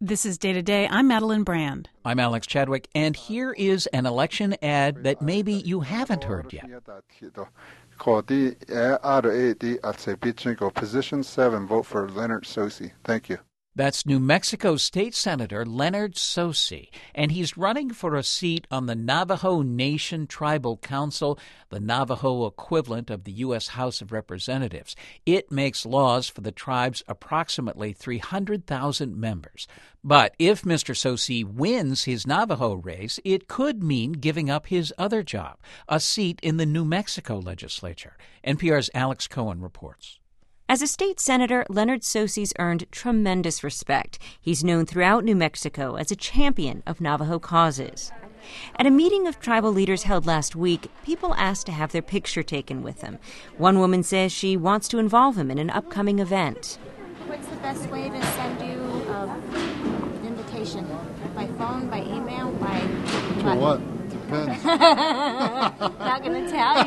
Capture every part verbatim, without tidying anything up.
This is Day to Day. I'm Madeline Brand. I'm Alex Chadwick, and here is an election ad that maybe you haven't heard yet. Position seven, vote for Leonard Tsosie. Thank you. That's New Mexico State Senator Leonard Tsosie, and he's running for a seat on the Navajo Nation Tribal Council, the Navajo equivalent of the U S House of Representatives. It makes laws for the tribe's approximately three hundred thousand members. But if Mister Tsosie wins his Navajo race, it could mean giving up his other job, a seat in the New Mexico legislature. N P R's Alex Cohen reports. As a state senator, Leonard Tsosie's earned tremendous respect. He's known throughout New Mexico as a champion of Navajo causes. At a meeting of tribal leaders held last week, people asked to have their picture taken with him. One woman says she wants to involve him in an upcoming event. What's the best way to send you an invitation? By phone, by email, by... To by... what? Depends. Not going to tell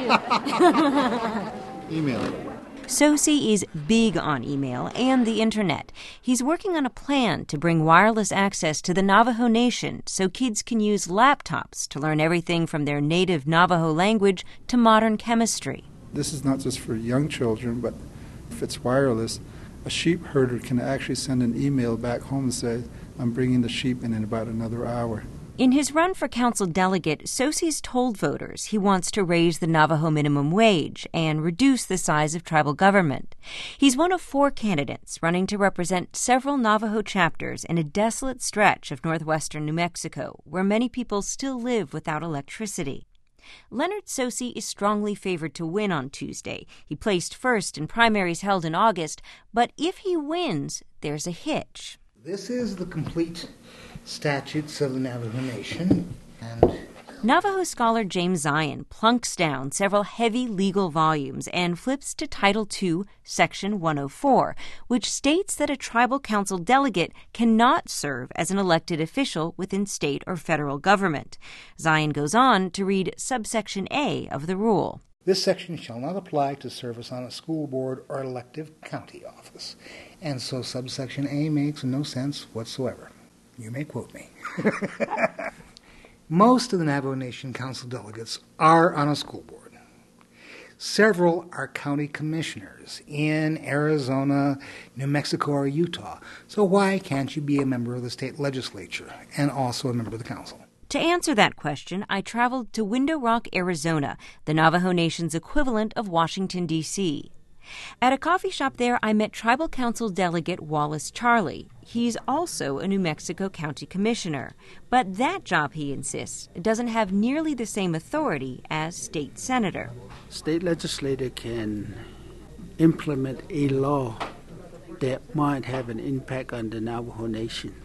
you. Email. Tsosie is big on email and the internet. He's working on a plan to bring wireless access to the Navajo Nation so kids can use laptops to learn everything from their native Navajo language to modern chemistry. This is not just for young children, but if it's wireless, a sheep herder can actually send an email back home and say, I'm bringing the sheep in in about another hour. In his run for council delegate, Tsosie's told voters he wants to raise the Navajo minimum wage and reduce the size of tribal government. He's one of four candidates running to represent several Navajo chapters in a desolate stretch of northwestern New Mexico, where many people still live without electricity. Leonard Tsosie is strongly favored to win on Tuesday. He placed first in primaries held in August, but if he wins, there's a hitch. This is the complete statutes of the Navajo Nation. And Navajo scholar James Zion plunks down several heavy legal volumes and flips to Title two, Section one oh four, which states that a tribal council delegate cannot serve as an elected official within state or federal government. Zion goes on to read subsection A of the rule. This section shall not apply to service on a school board or elective county office. And so subsection A makes no sense whatsoever. You may quote me. Most of the Navajo Nation Council delegates are on a school board. Several are county commissioners in Arizona, New Mexico, or Utah. So why can't you be a member of the state legislature and also a member of the council? To answer that question, I traveled to Window Rock, Arizona, the Navajo Nation's equivalent of Washington, D C At a coffee shop there, I met Tribal Council Delegate Wallace Charlie. He's also a New Mexico County Commissioner. But that job, he insists, doesn't have nearly the same authority as state senator. State legislator can implement a law that might have an impact on the Navajo Nation.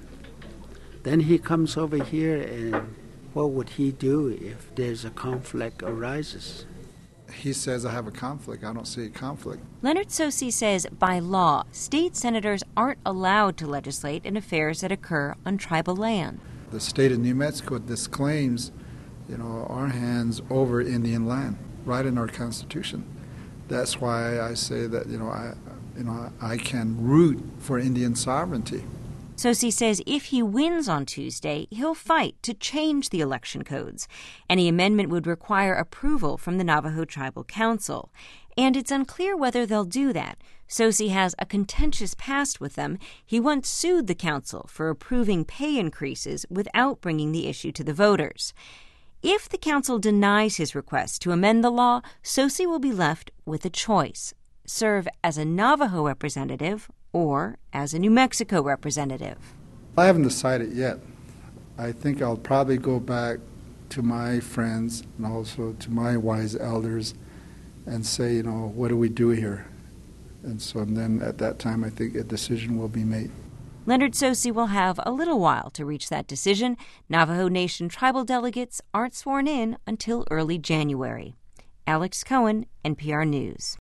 Then he comes over here, and what would he do if there's a conflict arises? He says I have a conflict. I don't see a conflict. Leonard Tsosie says by law, state senators aren't allowed to legislate in affairs that occur on tribal land. The state of New Mexico disclaims, you know, our hands over Indian land, right in our Constitution. That's why I say that, you know, I, you know, I can root for Indian sovereignty. Tsosie says if he wins on Tuesday, he'll fight to change the election codes. Any amendment would require approval from the Navajo Tribal Council. And it's unclear whether they'll do that. Tsosie has a contentious past with them. He once sued the council for approving pay increases without bringing the issue to the voters. If the council denies his request to amend the law, Tsosie will be left with a choice: serve as a Navajo representative or as a New Mexico representative. I haven't decided yet. I think I'll probably go back to my friends and also to my wise elders and say, you know, what do we do here? And so and then at that time, I think a decision will be made. Leonard Tsosie will have a little while to reach that decision. Navajo Nation tribal delegates aren't sworn in until early January. Alex Cohen, N P R News.